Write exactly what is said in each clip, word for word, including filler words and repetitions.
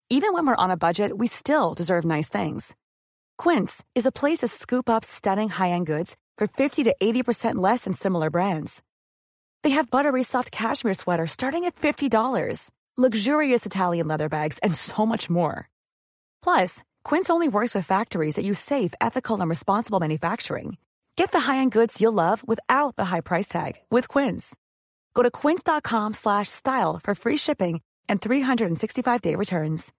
Even when we're on a budget, we still deserve nice things. Quince is a place to scoop up stunning high-end goods for fifty to eighty percent less than similar brands. They have buttery soft cashmere sweaters starting at fifty dollars, luxurious Italian leather bags, and so much more. Plus, Quince only works with factories that use safe, ethical, and responsible manufacturing. Get the high-end goods you'll love without the high price tag with Quince. Go to quince.com slash style for free shipping and three sixty-five day returns.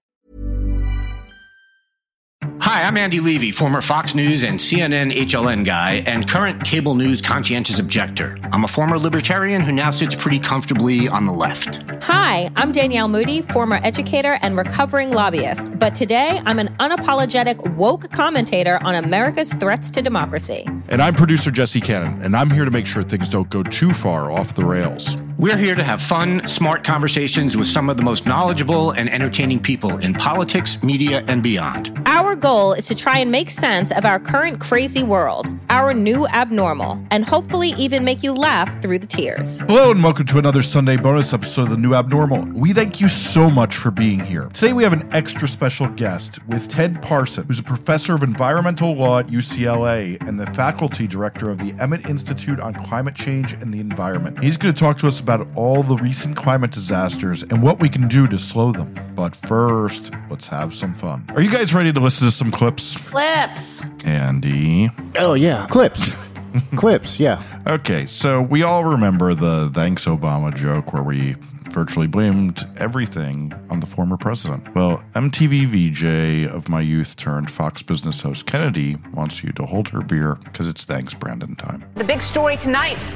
Hi, I'm Andy Levy, former Fox News and C N N H L N guy and current cable news conscientious objector. I'm a former libertarian who now sits pretty comfortably on the left. Hi, I'm Danielle Moody, former educator and recovering lobbyist. But today, I'm an unapologetic woke commentator on America's threats to democracy. And I'm producer Jesse Cannon, and I'm here to make sure things don't go too far off the rails. We're here to have fun, smart conversations with some of the most knowledgeable and entertaining people in politics, media, and beyond. Our goal is to try and make sense of our current crazy world, our new abnormal, and hopefully even make you laugh through the tears. Hello and welcome to another Sunday bonus episode of The New Abnormal. We thank you so much for being here. Today we have an extra special guest with Ted Parson, who's a professor of environmental law at U C L A and the faculty director of the Emmett Institute on Climate Change and the Environment. He's going to talk to us about all the recent climate disasters and what we can do to slow them. But first, let's have some fun. Are you guys ready to listen to some clips? Clips. Andy? Oh, yeah. Clips. Clips, yeah. Okay, so we all remember the Thanks Obama joke where we virtually blamed everything on the former president. Well, M T V V J of my youth turned Fox Business host Kennedy wants you to hold her beer because it's Thanks Brandon time. The big story tonight.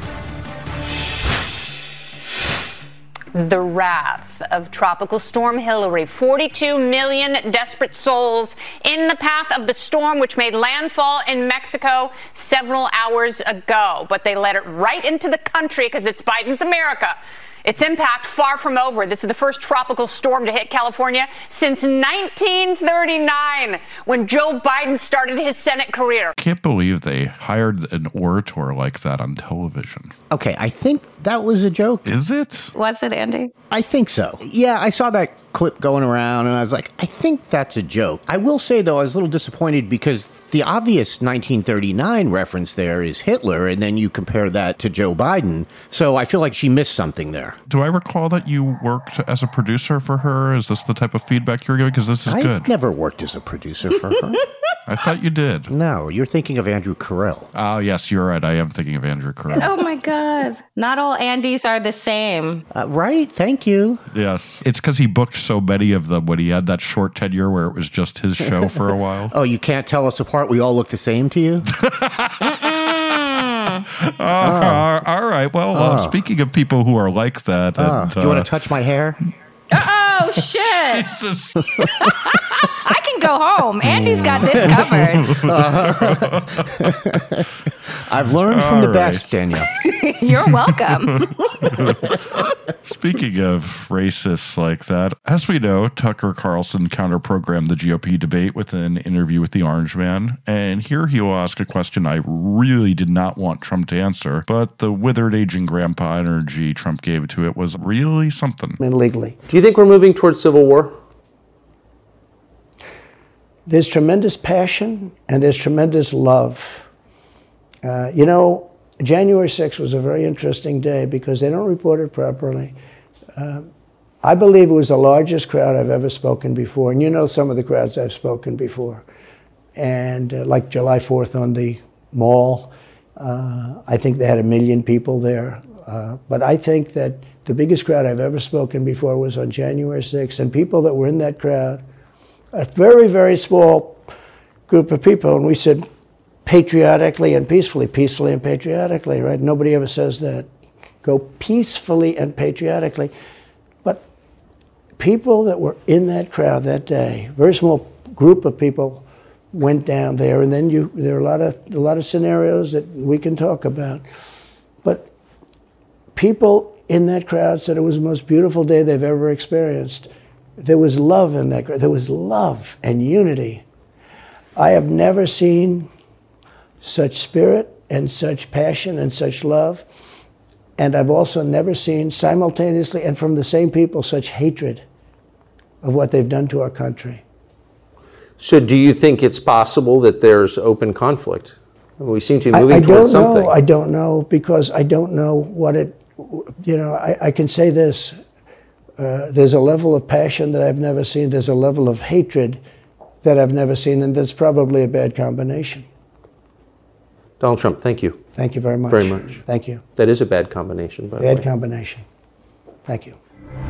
The wrath of Tropical Storm Hilary. forty-two million desperate souls in the path of the storm, which made landfall in Mexico several hours ago. But they let it right into the country because it's Biden's America. Its impact far from over. This is the first tropical storm to hit California since nineteen thirty-nine, when Joe Biden started his Senate career. Can't believe they hired an orator like that on television. Okay, I think that was a joke. Is it? Was it, Andy? I think so. Yeah, I saw that clip going around and I was like, I think that's a joke. I will say, though, I was a little disappointed because the obvious nineteen thirty-nine reference there is Hitler, and then you compare that to Joe Biden. So I feel like she missed something there. Do I recall that you worked as a producer for her? Is this the type of feedback you're giving? Because this is I've good. never worked as a producer for her. I thought you did. No, you're thinking of Andrew Carell. Oh, yes, you're right. I am thinking of Andrew Carell. Oh, my God. Not all Andys are the same. Uh, right? Thank you. Yes. It's because he booked so many of them when he had that short tenure where it was just his show for a while. Oh, you can't tell us apart? We all look the same to you? uh, oh. All right. Well, uh, oh. speaking of people who are like that. Oh. And, Do you uh, want to touch my hair? Oh, shit. Jesus. I can go home. Andy's got this covered. Uh, I've learned from All the right. best, Danielle. You're welcome. Speaking of racists like that, as we know, Tucker Carlson counter-programmed the G O P debate with an interview with the Orange Man, and here he will ask a question I really did not want Trump to answer, but the withered aging grandpa energy Trump gave to it was really something. And legally. Do you think we're moving towards civil war? There's tremendous passion and there's tremendous love. Uh, you know, January sixth was a very interesting day because they don't report it properly. Uh, I believe it was the largest crowd I've ever spoken before. And you know some of the crowds I've spoken before. And uh, like July fourth on the mall, uh, I think they had a million people there. Uh, but I think that the biggest crowd I've ever spoken before was on January sixth. And people that were in that crowd, a very, very small group of people, and we said patriotically and peacefully, peacefully and patriotically, right? Nobody ever says that. Go peacefully and patriotically. But people that were in that crowd that day, very small group of people went down there, and then you there are a lot of a lot of scenarios that we can talk about. But people in that crowd said it was the most beautiful day they've ever experienced. There was love in that crowd. There was love and unity. I have never seen such spirit and such passion and such love. And I've also never seen simultaneously and from the same people such hatred. of what they've done to our country. So do you think it's possible that there's open conflict? We seem to be moving I, I towards don't something. know. I don't know because I don't know what it, you know, I, I can say this. Uh, there's a level of passion that I've never seen. There's a level of hatred that I've never seen, and that's probably a bad combination. Donald Trump, thank you. Thank you very much. Very much. Thank you. That is a bad combination, by the way. Bad combination. Thank you.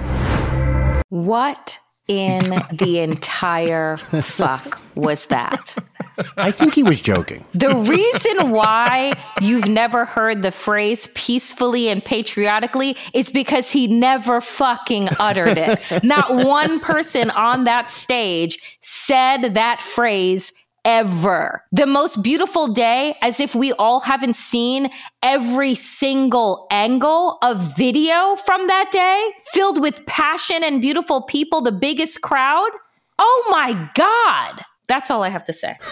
What in the entire fuck was that? I think he was joking. The reason why you've never heard the phrase peacefully and patriotically is because he never fucking uttered it. Not one person on that stage said that phrase ever. The most beautiful day, as if we all haven't seen every single angle of video from that day, filled with passion and beautiful people, the biggest crowd. Oh my God. That's all I have to say.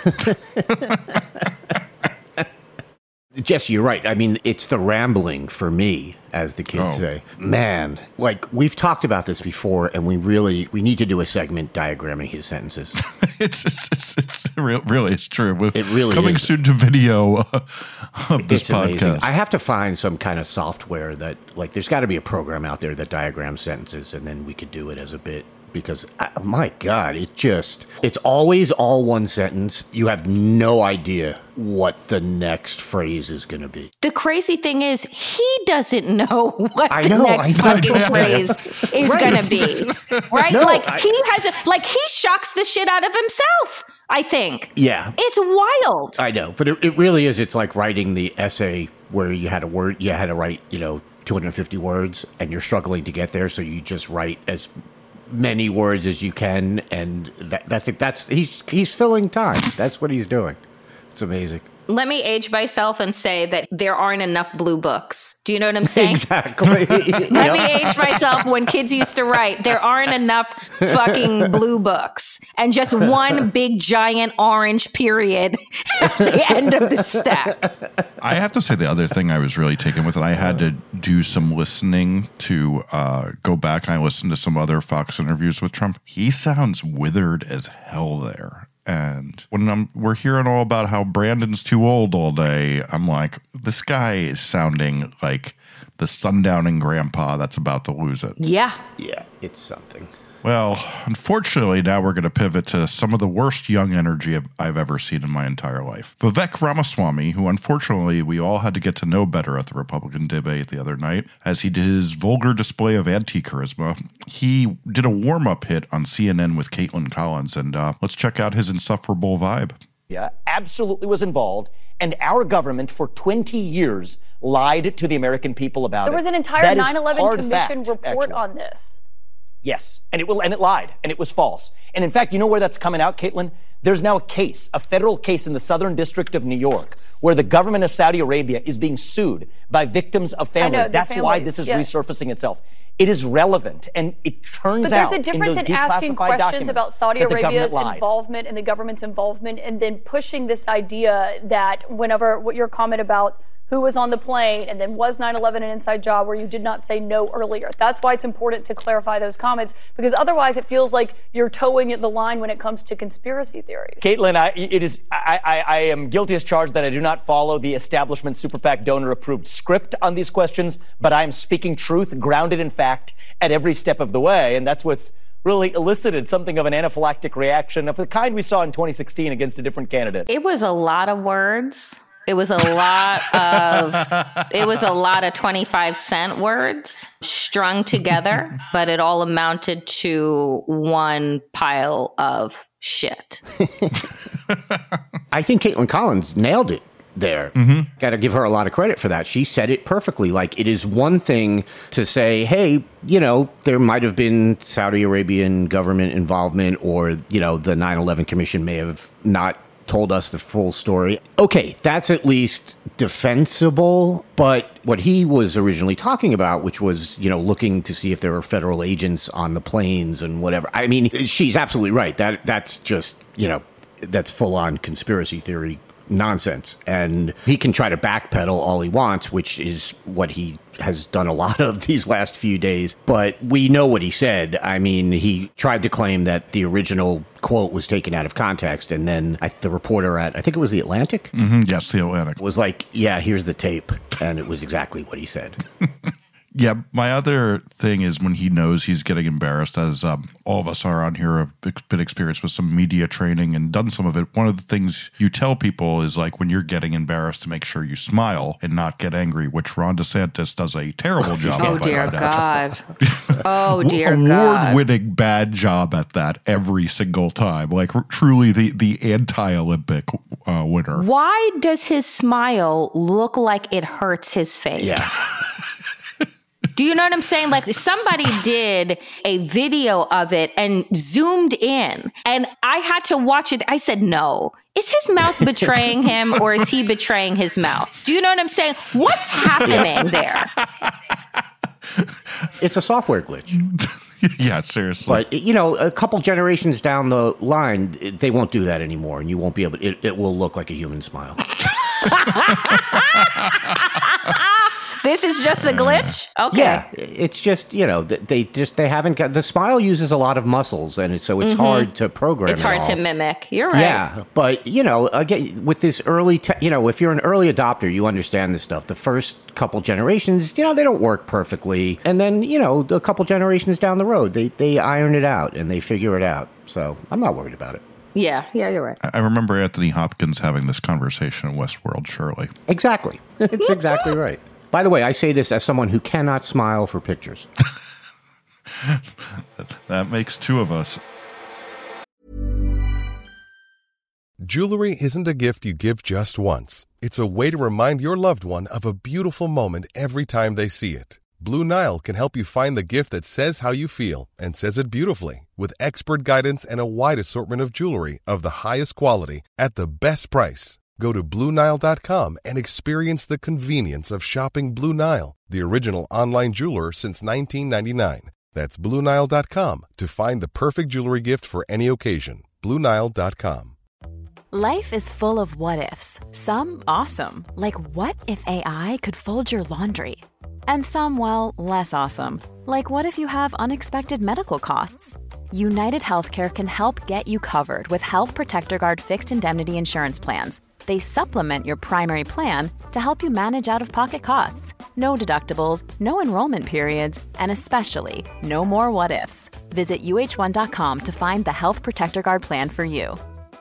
Jesse, you're right. I mean, it's the rambling for me, as the kids Oh. say. Man, like, we've talked about this before, and we really, we need to do a segment diagramming his sentences. it's, it's, it's, it's real, really, it's true. It really Coming is. soon to video uh, of this It's amazing. podcast. I have to find some kind of software that, like, there's got to be a program out there that diagrams sentences, and then we could do it as a bit. Because, I, my God, it just, it's always all one sentence. You have no idea what the next phrase is going to be. The crazy thing is, he doesn't know what I the know, next I know. fucking phrase is Right. going to be. Right? No, like, I- he has, a, like, he shocks the shit out of himself, I think. Yeah. It's wild. I know, but it, it really is. It's like writing the essay where you had a word, you had to write, you know, two hundred fifty words, and you're struggling to get there, so you just write as many words as you can, and that, that's it. That's he's he's filling time. That's what he's doing. It's amazing. Let me age myself and say that there aren't enough blue books. Do you know what I'm saying? Exactly. Let me age myself. When kids used to write, there aren't enough fucking blue books. And just one big giant orange period at the end of the stack. I have to say the other thing I was really taken with, and I had to do some listening to uh, go back and I listened to some other Fox interviews with Trump. He sounds withered as hell there. And when I'm, we're hearing all about how Brandon's too old all day, I'm like, this guy is sounding like the sundowning grandpa that's about to lose it. Yeah. Yeah, it's something. Well, unfortunately, now we're going to pivot to some of the worst young energy I've, I've ever seen in my entire life. Vivek Ramaswamy, who unfortunately we all had to get to know better at the Republican debate the other night, as he did his vulgar display of anti-charisma, he did a warm-up hit on C N N with Caitlin Collins, and uh, let's check out his insufferable vibe. Yeah, absolutely was involved, and our government for twenty years lied to the American people about it. There was an entire That is nine eleven hard Commission fact, report actually. on this. Yes, and it will, and it lied, and it was false. And in fact, you know where that's coming out, Caitlin? There's now a case, a federal case in the Southern District of New York, where the government of Saudi Arabia is being sued by victims of families. I know, the That's why families, this is yes. resurfacing itself. It is relevant, and it turns But there's out a difference in, in, those asking declassified questions documents about Saudi that the government Arabia's lied. involvement and the government's involvement, and then pushing this idea that whenever what your comment about who was on the plane and then was nine eleven an inside job where you did not say no earlier. That's why it's important to clarify those comments, because otherwise it feels like you're towing the line when it comes to conspiracy theories. Caitlin, I, it is, I, I, I am guilty as charged that I do not follow the establishment super PAC donor approved script on these questions, but I am speaking truth grounded in fact at every step of the way. And that's what's really elicited something of an anaphylactic reaction of the kind we saw in twenty sixteen against a different candidate. It was a lot of words. It was a lot of, it was a lot of twenty-five cent words strung together, but it all amounted to one pile of shit. I think Caitlin Collins nailed it there. Mm-hmm. Got to give her a lot of credit for that. She said it perfectly. Like, it is one thing to say, hey, you know, there might have been Saudi Arabian government involvement, or, you know, the nine eleven Commission may have not told us the full story. Okay, that's at least defensible. But what he was originally talking about, which was, you know, looking to see if there were federal agents on the planes and whatever. I mean, she's absolutely right. That that's just, you know, that's full on conspiracy theory nonsense. And he can try to backpedal all he wants, which is what he has done a lot of these last few days. But we know what he said. I mean, he tried to claim that the original quote was taken out of context. And then I, the reporter at, I think it was The Atlantic? Mm-hmm, yes, The Atlantic. Was like, yeah, here's the tape. And it was exactly what he said. Yeah, my other thing is when he knows he's getting embarrassed, as um, all of us are on here have been experienced with some media training and done some of it. One of the things you tell people is like when you're getting embarrassed to make sure you smile and not get angry, which Ron DeSantis does a terrible job oh, of. Dear God. Oh, dear God. Award-winning bad job at that every single time. Like truly the, the anti-Olympic uh, winner. Why does his smile look like it hurts his face? Yeah. Do you know what I'm saying? Like somebody did a video of it and zoomed in and I had to watch it. I said, no, is his mouth betraying him or is he betraying his mouth? Do you know what I'm saying? What's happening there? It's a software glitch. Yeah, seriously. But, you know, a couple generations down the line, they won't do that anymore and you won't be able to, it, it will look like a human smile. This is just a glitch? Okay. Yeah, it's just, you know, they just, they haven't got, the smile uses a lot of muscles, and it's, so it's mm-hmm. hard to program It's hard all. to mimic. You're right. Yeah, but, you know, again, with this early, te- you know, if you're an early adopter, you understand this stuff. The first couple generations, you know, they don't work perfectly. And then, you know, a couple generations down the road, they, they iron it out, and they figure it out. So I'm not worried about it. Yeah, yeah, you're right. I remember Anthony Hopkins having this conversation in Westworld, surely. Exactly. It's exactly right. By the way, I say this as someone who cannot smile for pictures. That makes two of us. Jewelry isn't a gift you give just once. It's a way to remind your loved one of a beautiful moment every time they see it. Blue Nile can help you find the gift that says how you feel and says it beautifully, with expert guidance and a wide assortment of jewelry of the highest quality at the best price. Go to Blue Nile dot com and experience the convenience of shopping Blue Nile, the original online jeweler since nineteen ninety-nine. That's Blue Nile dot com to find the perfect jewelry gift for any occasion. Blue Nile dot com. Life is full of what-ifs. Some awesome, like what if A I could fold your laundry? And some, well, less awesome, like what if you have unexpected medical costs? United Healthcare can help get you covered with Health Protector Guard fixed indemnity insurance plans. They supplement your primary plan to help you manage out-of-pocket costs. No deductibles, no enrollment periods, and especially no more what-ifs. Visit U H one dot com to find the Health Protector Guard plan for you.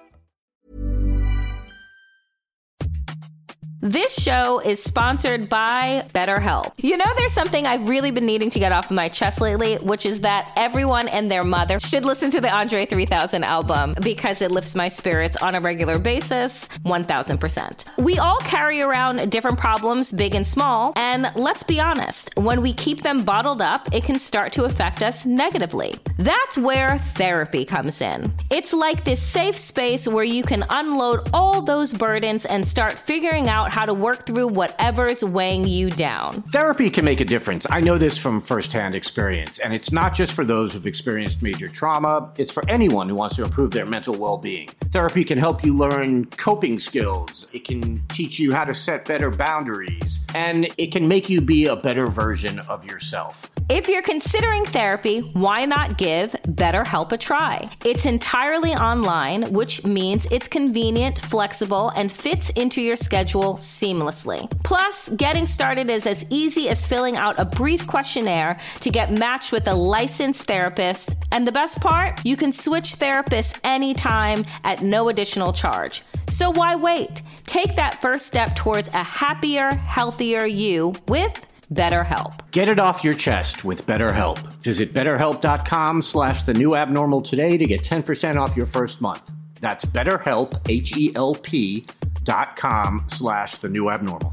This show is sponsored by BetterHelp. You know, there's something I've really been needing to get off of my chest lately, which is that everyone and their mother should listen to the Andre three thousand album because it lifts my spirits on a regular basis, one thousand percent. We all carry around different problems, big and small, and let's be honest, when we keep them bottled up, it can start to affect us negatively. That's where therapy comes in. It's like this safe space where you can unload all those burdens and start figuring out how to work through whatever's weighing you down. Therapy can make a difference. I know this from firsthand experience, and it's not just for those who've experienced major trauma. It's for anyone who wants to improve their mental well-being. Therapy can help you learn coping skills. It can teach you how to set better boundaries, and it can make you be a better version of yourself. If you're considering therapy, why not give BetterHelp a try? It's entirely online, which means it's convenient, flexible, and fits into your schedule seamlessly. Plus, getting started is as easy as filling out a brief questionnaire to get matched with a licensed therapist. And the best part, you can switch therapists anytime at no additional charge. So why wait? Take that first step towards a happier, healthier you with BetterHelp. Get it off your chest with BetterHelp. Visit BetterHelp.com slash the new abnormal today to get ten percent off your first month. That's BetterHelp, H E L P dot com slash the new abnormal.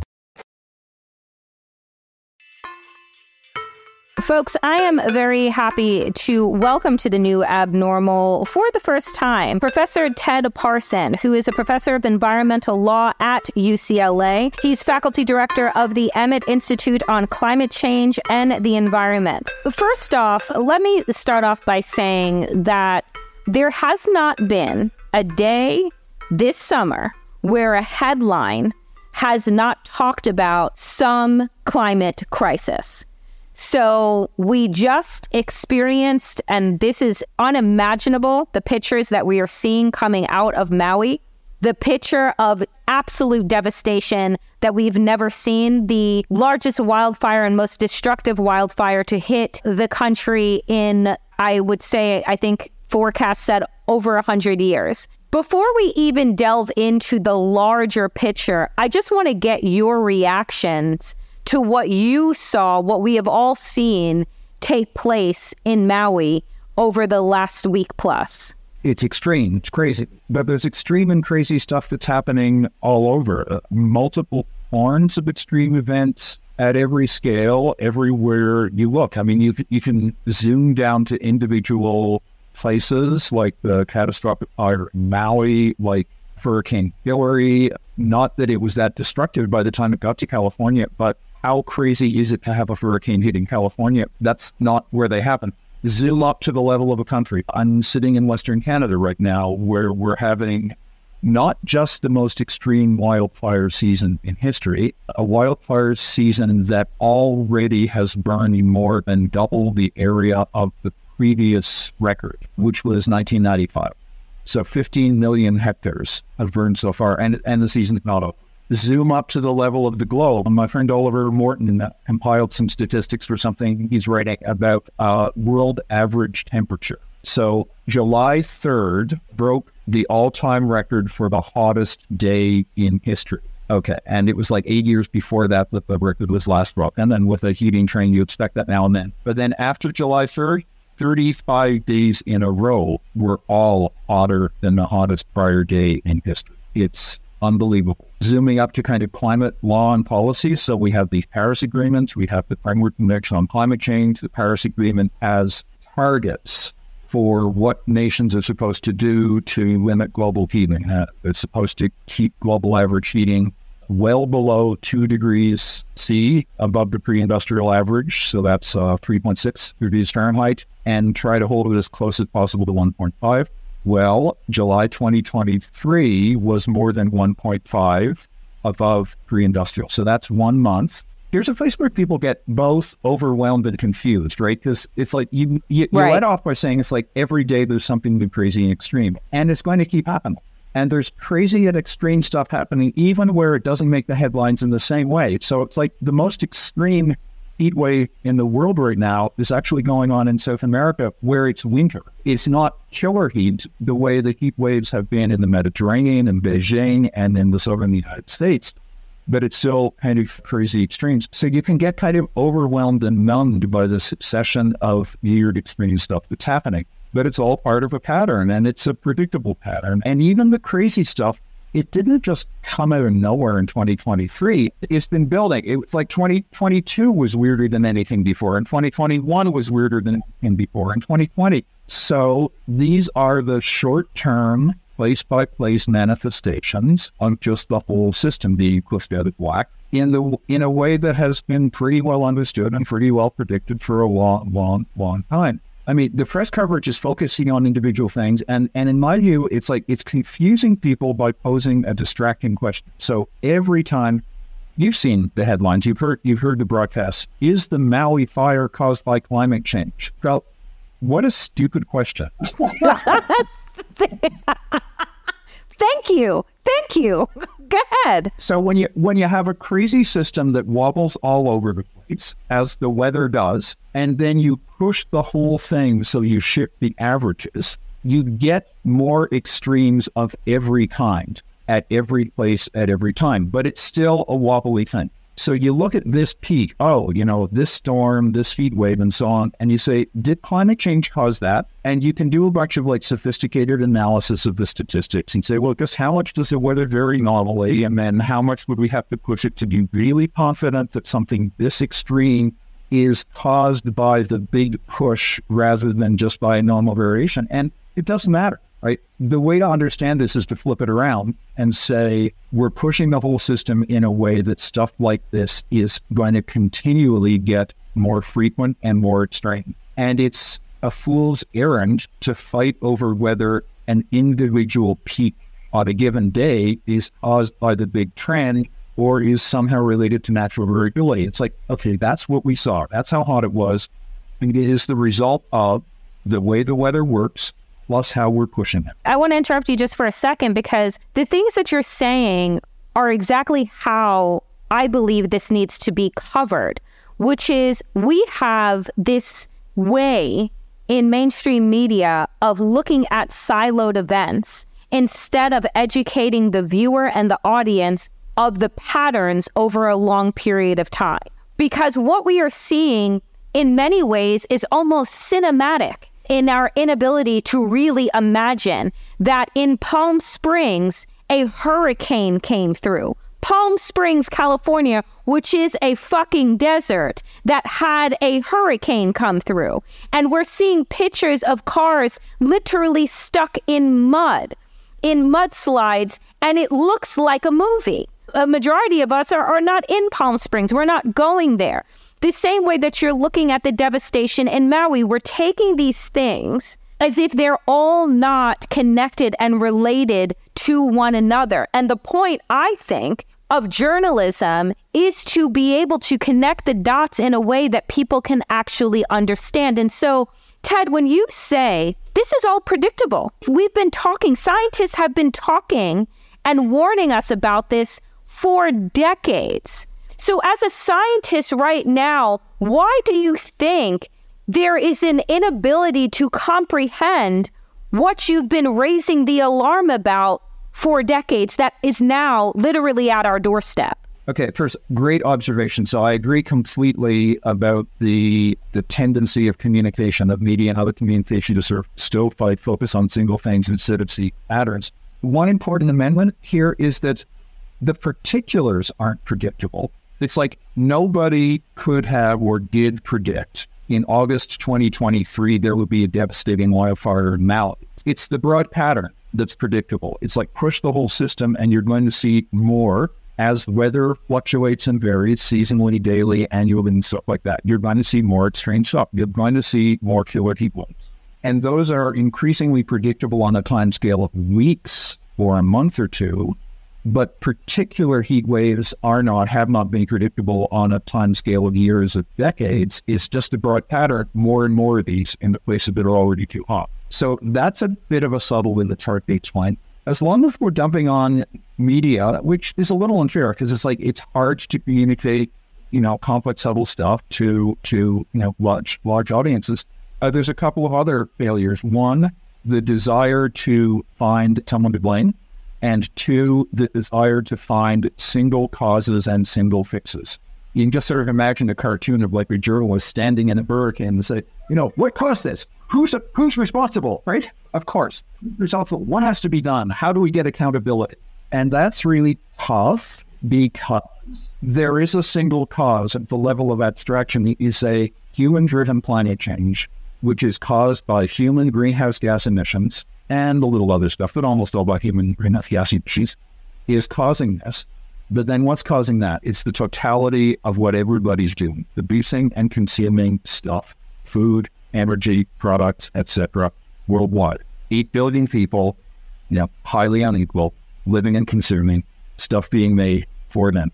Folks, I am very happy to welcome to the new abnormal for the first time Professor Ted Parson, who is a professor of environmental law at U C L A. He's faculty director of the Emmett Institute on Climate Change and the Environment. First off, let me start off by saying that there has not been a day this summer where a headline has not talked about some climate crisis. So we just experienced, and this is unimaginable, the pictures that we are seeing coming out of Maui, the picture of absolute devastation that we've never seen, the largest wildfire and most destructive wildfire to hit the country in, I would say, I think forecasts said over one hundred years. Before we even delve into the larger picture, I just want to get your reactions to what you saw, what we have all seen take place in Maui over the last week plus. It's extreme. It's crazy. But there's extreme and crazy stuff that's happening all over. Uh, multiple forms of extreme events at every scale, everywhere you look. I mean, you, you can zoom down to individual places like the catastrophic fire in Maui, like Hurricane Hillary. Not that it was that destructive by the time it got to California, but how crazy is it to have a hurricane hitting California? That's not where they happen. Zoom up to the level of a country. I'm sitting in Western Canada right now where we're having not just the most extreme wildfire season in history, a wildfire season that already has burned more than double the area of the previous record, which was nineteen ninety-five. So fifteen million hectares have burned so far, and, and the season is not over. Zoom up to the level of the globe. My friend Oliver Morton compiled some statistics for something he's writing about uh, world average temperature. So July third broke the all-time record for the hottest day in history. Okay, and it was like eight years before that that the record was last broken. And then with a heating train, you expect that now and then. But then after July third, thirty-five days in a row were all hotter than the hottest prior day in history. It's unbelievable. Zooming up to kind of climate law and policy. So we have the Paris Agreement, we have the Framework Convention on Climate Change. The Paris Agreement has targets for what nations are supposed to do to limit global heating. Uh, it's supposed to keep global average heating well below two degrees C, above the pre-industrial average. So that's uh, three point six degrees Fahrenheit, and try to hold it as close as possible to one point five. Well, July twenty twenty-three was more than one point five above pre-industrial. So that's one month. Here's a place where people get both overwhelmed and confused, right? Because it's like you, you, you right. let off by saying it's like every day there's something new, crazy, and extreme. And it's going to keep happening. And there's crazy and extreme stuff happening even where it doesn't make the headlines in the same way. So it's like the most extreme heat wave in the world right now is actually going on in South America where it's winter. It's not killer heat the way the heat waves have been in the Mediterranean and Beijing and in the southern United States, but it's still kind of crazy extremes. So you can get kind of overwhelmed and numbed by the succession of weird extreme stuff that's happening, but it's all part of a pattern, and it's a predictable pattern. And even the crazy stuff, it didn't just come out of nowhere in twenty twenty-three. It's been building. It was like twenty twenty-two was weirder than anything before, and twenty twenty-one was weirder than anything before, and twenty twenty. So these are the short-term, place-by-place manifestations of just the whole system being pushed out of whack in the in a way that has been pretty well understood and pretty well predicted for a long, long, long time. I mean, the press coverage is focusing on individual things, and, and in my view, it's like it's confusing people by posing a distracting question. So every time you've seen the headlines, you've heard you've heard the broadcasts, is the Maui fire caused by climate change? Well, what a stupid question. Thank you. Thank you. Go ahead. So when you when you have a crazy system that wobbles all over the place, as the weather does, and then you push the whole thing so you shift the averages, you get more extremes of every kind at every place at every time, but it's still a wobbly thing. So you look at this peak, oh, you know, this storm, this heat wave and so on, and you say, did climate change cause that? And you can do a bunch of like sophisticated analysis of the statistics and say, well, just how much does the weather vary normally? And then how much would we have to push it to be really confident that something this extreme is caused by the big push rather than just by a normal variation? And it doesn't matter. Right? The way to understand this is to flip it around and say, we're pushing the whole system in a way that stuff like this is going to continually get more frequent and more extreme. And it's a fool's errand to fight over whether an individual peak on a given day is caused by the big trend or is somehow related to natural variability. It's like, okay, that's what we saw. That's how hot it was. And it is the result of the way the weather works, plus how we're pushing it. I want to interrupt you just for a second, because the things that you're saying are exactly how I believe this needs to be covered, which is we have this way in mainstream media of looking at siloed events instead of educating the viewer and the audience of the patterns over a long period of time. Because what we are seeing in many ways is almost cinematic in our inability to really imagine that in Palm Springs, a hurricane came through. Palm Springs, California, which is a fucking desert, that had a hurricane come through. And we're seeing pictures of cars literally stuck in mud, in mudslides, and it looks like a movie. A majority of us are, are not in Palm Springs. We're not going there. The same way that you're looking at the devastation in Maui, we're taking these things as if they're all not connected and related to one another. And the point, I think, of journalism is to be able to connect the dots in a way that people can actually understand. And so, Ted, when you say this is all predictable, we've been talking, scientists have been talking and warning us about this for decades. So as a scientist right now, why do you think there is an inability to comprehend what you've been raising the alarm about for decades that is now literally at our doorstep? Okay, first, great observation. So I agree completely about the the tendency of communication, of media and other communication to sort of stovepipe focus on single things instead of see patterns. One important amendment here is that the particulars aren't predictable. It's like nobody could have or did predict in August twenty twenty-three there would be a devastating wildfire in Maui. It's the broad pattern that's predictable. It's like push the whole system and you're going to see more as weather fluctuates and varies seasonally, daily, annually, and stuff like that. You're going to see more extreme stuff. You're going to see more killer heat waves. And those are increasingly predictable on a time scale of weeks or a month or two. But particular heat waves are not, have not been predictable on a time scale of years, of decades. It's just a broad pattern, more and more of these in the places that are already too hot. So that's a bit of a subtle one that's hard to explain. As long as we're dumping on media, which is a little unfair because it's like, it's hard to communicate, you know, complex, subtle stuff to, to you know, large, large audiences. Uh, there's a couple of other failures. One, the desire to find someone to blame. And two, the desire to find single causes and single fixes. You can just sort of imagine a cartoon of like a journalist standing in a hurricane and say, you know, what caused this? Who's who's responsible, right? Of course. There's also what has to be done? How do we get accountability? And that's really tough because there is a single cause at the level of abstraction that you say human-driven climate change, which is caused by human greenhouse gas emissions and a little other stuff, but almost all by human greenhouse gas emissions, is causing this. But then what's causing that? It's the totality of what everybody's doing, producing and consuming stuff, food, energy, products, et cetera, worldwide. Eight billion people, you know, highly unequal, living and consuming, stuff being made for them.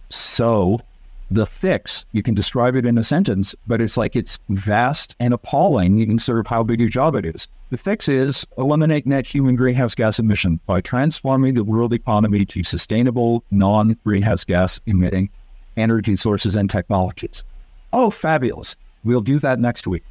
So the fix, you can describe it in a sentence, but it's like it's vast and appalling in sort of how big a job it is. The fix is eliminate net human greenhouse gas emission by transforming the world economy to sustainable, non-greenhouse gas emitting energy sources and technologies. Oh, fabulous. We'll do that next week.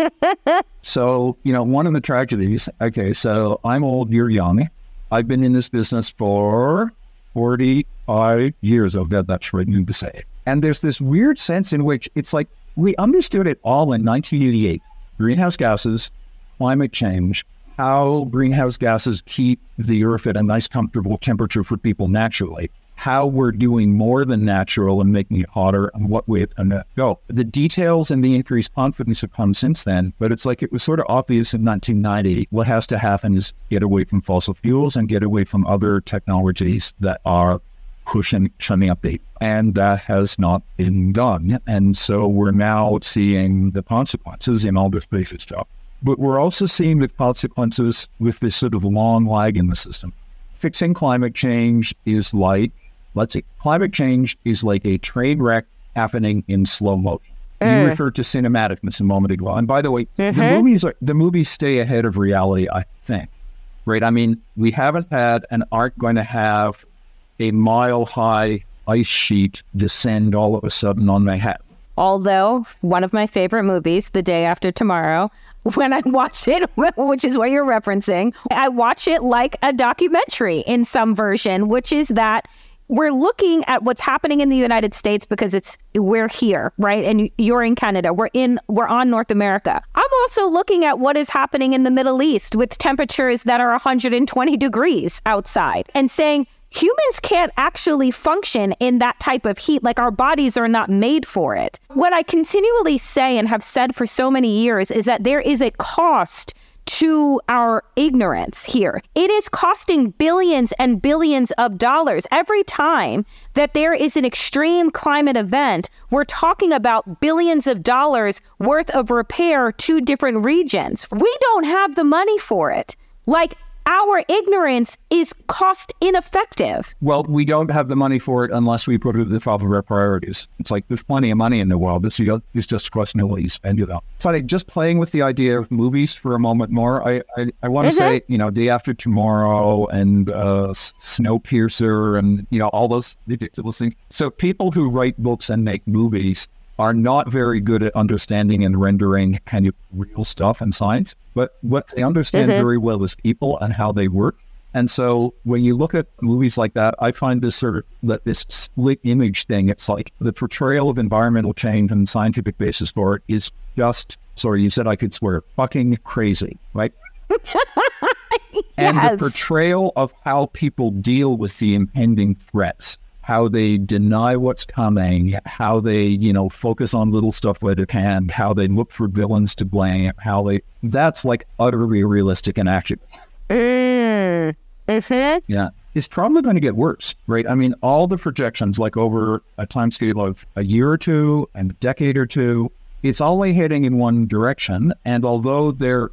So, you know, one of the tragedies, okay, so I'm old, you're young. I've been in this business for forty-five years. Oh, that, that's right, new to say. And there's this weird sense in which it's like we understood it all in nineteen eighty-eight. Greenhouse gases, climate change, how greenhouse gases keep the earth at a nice, comfortable temperature for people naturally, how we're doing more than natural and making it hotter, and what way it's going to go. The details and the increased confidence have come since then, but it's like it was sort of obvious in nineteen ninety. What has to happen is get away from fossil fuels and get away from other technologies that are pushing, shutting up the, and that has not been done. And so we're now seeing the consequences in all this basic stuff. But we're also seeing the consequences with this sort of long lag in the system. Fixing climate change is like let's see, climate change is like a train wreck happening in slow motion. Mm. You referred to cinematicness a moment ago. And by the way, mm-hmm. the movies are, the movies stay ahead of reality, I think. Right? I mean, we haven't had and aren't going to have a mile-high ice sheet descend all of a sudden on Manhattan. Although, one of my favorite movies, The Day After Tomorrow, when I watch it, which is what you're referencing, I watch it like a documentary in some version, which is that we're looking at what's happening in the United States because it's we're here, right? And you're in Canada. We're in we're on North America. I'm also looking at what is happening in the Middle East with temperatures that are one hundred twenty degrees outside and saying humans can't actually function in that type of heat. Like, our bodies are not made for it. What I continually say and have said for so many years is that there is a cost to our ignorance here. It is costing billions and billions of dollars every time that there is an extreme climate event. We're talking about billions of dollars worth of repair to different regions. We don't have the money for it. Like, our ignorance is cost ineffective. Well, we don't have the money for it unless we put it at the top of our priorities. It's like there's plenty of money in the world. It's, it's just a question of what you spend it on. So I just playing with the idea of movies for a moment more, I I, I want to mm-hmm. say, you know, Day After Tomorrow and uh, Snowpiercer and, you know, all those ridiculous things. So people who write books and make movies are not very good at understanding and rendering kind of real stuff and science. But what they understand mm-hmm. very well is people and how they work. And so when you look at movies like that, I find this sort of that this split image thing, it's like the portrayal of environmental change and scientific basis for it is just, sorry, you said I could swear, fucking crazy, right? Yes. And the portrayal of how people deal with the impending threats, how they deny what's coming, how they, you know, focus on little stuff where they can, how they look for villains to blame, how they, that's like utterly realistic and accurate. Mm. Mm-hmm. Yeah. It's probably going to get worse, right? I mean, all the projections, like over a time scale of a year or two and a decade or two, it's only heading in one direction. And although there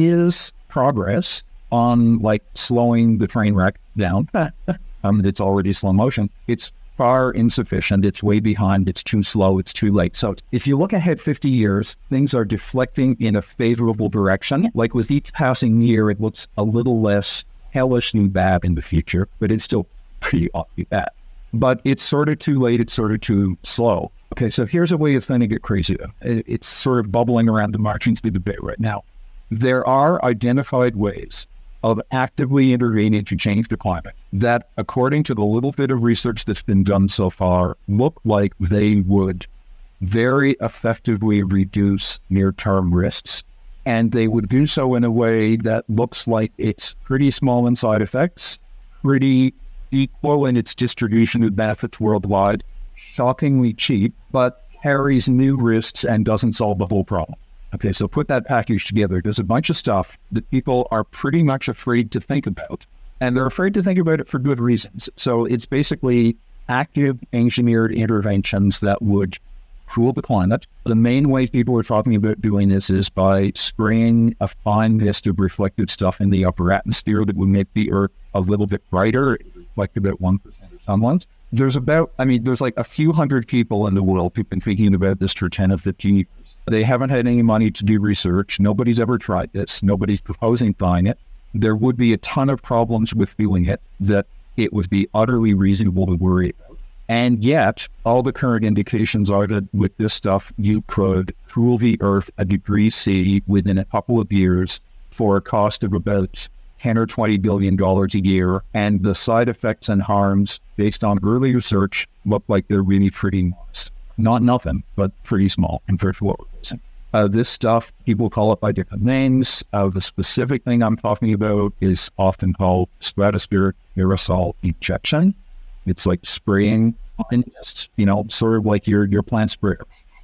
is progress on like slowing the train wreck down, Um, it's already slow motion. It's far insufficient. It's way behind. It's too slow. It's too late. So if you look ahead fifty years, things are deflecting in a favorable direction. Like with each passing year, it looks a little less hellishly bad in the future, but it's still pretty awfully bad. But it's sort of too late. It's sort of too slow. Okay, so here's a way it's going to get crazy. It's sort of bubbling around the margins of the debate right now. There are identified ways of actively intervening to change the climate that, according to the little bit of research that's been done so far, look like they would very effectively reduce near-term risks. And they would do so in a way that looks like it's pretty small in side effects, pretty equal in its distribution of benefits worldwide, shockingly cheap, but carries new risks and doesn't solve the whole problem. Okay, so put that package together. There's a bunch of stuff that people are pretty much afraid to think about, and they're afraid to think about it for good reasons. So it's basically active engineered interventions that would cool the climate. The main way people are talking about doing this is by spraying a fine mist of reflective stuff in the upper atmosphere that would make the Earth a little bit brighter, like about one percent of sunlight. There's about, I mean, there's like a few hundred people in the world who've been thinking about this for ten or fifteen years. They haven't had any money to do research. Nobody's ever tried this. Nobody's proposing trying it. There would be a ton of problems with doing it that it would be utterly reasonable to worry about. And yet, all the current indications are that with this stuff, you could cool the Earth a degree C within a couple of years for a cost of about ten or twenty billion dollars a year. And the side effects and harms, based on early research, look like they're really pretty modest. Not nothing, but pretty small compared to what we're facing. Uh, this stuff, people call it by different names. Uh, the specific thing I'm talking about is often called stratospheric aerosol injection. It's like spraying fine mist, you know, sort of like your, your plant sprayer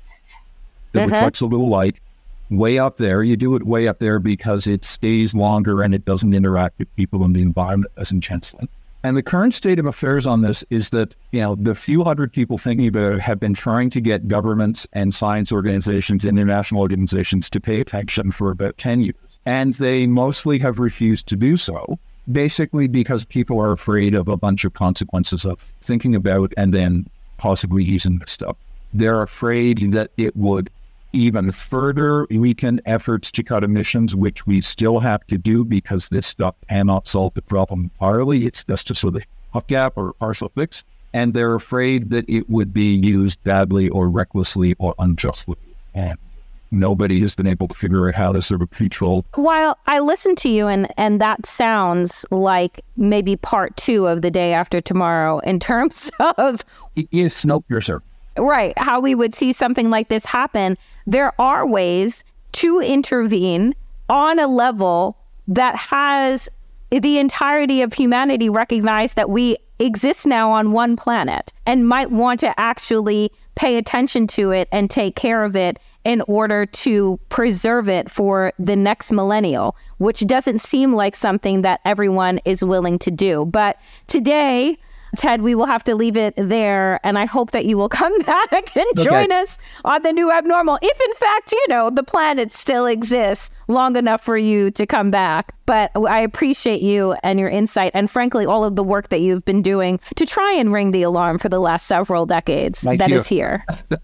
that uh-huh. reflects a little light way up there. You do it way up there because it stays longer and it doesn't interact with people in the environment as intensely. And the current state of affairs on this is that, you know, the few hundred people thinking about it have been trying to get governments and science organizations, international organizations to pay attention for about ten years. And they mostly have refused to do so. basically because people are afraid of a bunch of consequences of thinking about and then possibly using this stuff. They're afraid that it would even further weaken efforts to cut emissions, which we still have to do because this stuff cannot solve the problem entirely. It's just a sort of hook gap or partial fix. And they're afraid that it would be used badly or recklessly or unjustly. And nobody has been able to figure out how to sort of control. While I listen to you, and, and that sounds like maybe part two of the day after tomorrow in terms of... It is Snowpiercer. Right. How we would see something like this happen. There are ways to intervene on a level that has the entirety of humanity recognize that we exist now on one planet and might want to actually pay attention to it and take care of it in order to preserve it for the next millennial, which doesn't seem like something that everyone is willing to do. But today, Ted, we will have to leave it there, and I hope that you will come back and okay. join us on the New Abnormal, if in fact, you know, the planet still exists long enough for you to come back. But I appreciate you and your insight, and frankly, all of the work that you've been doing to try and ring the alarm for the last several decades. Thank that you. is here.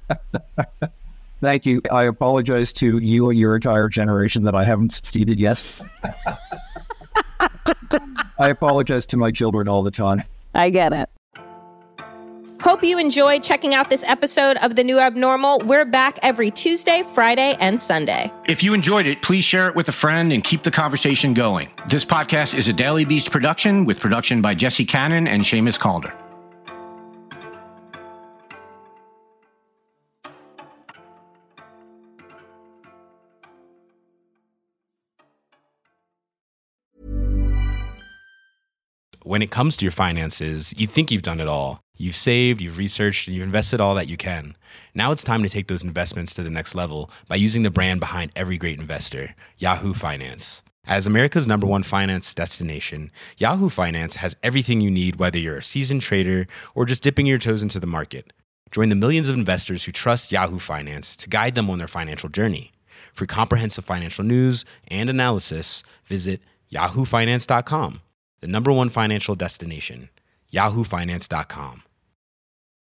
Thank you. I apologize to you and your entire generation that I haven't succeeded yet. I apologize to my children all the time. I get it. Hope you enjoyed checking out this episode of The New Abnormal. We're back every Tuesday, Friday, and Sunday. If you enjoyed it, please share it with a friend and keep the conversation going. This podcast is a Daily Beast production with production by Jesse Cannon and Seamus Calder. When it comes to your finances, you think you've done it all. You've saved, you've researched, and you've invested all that you can. Now it's time to take those investments to the next level by using the brand behind every great investor, Yahoo Finance. As America's number one finance destination, Yahoo Finance has everything you need, whether you're a seasoned trader or just dipping your toes into the market. Join the millions of investors who trust Yahoo Finance to guide them on their financial journey. For comprehensive financial news and analysis, visit yahoo finance dot com. The number one financial destination, yahoo finance dot com.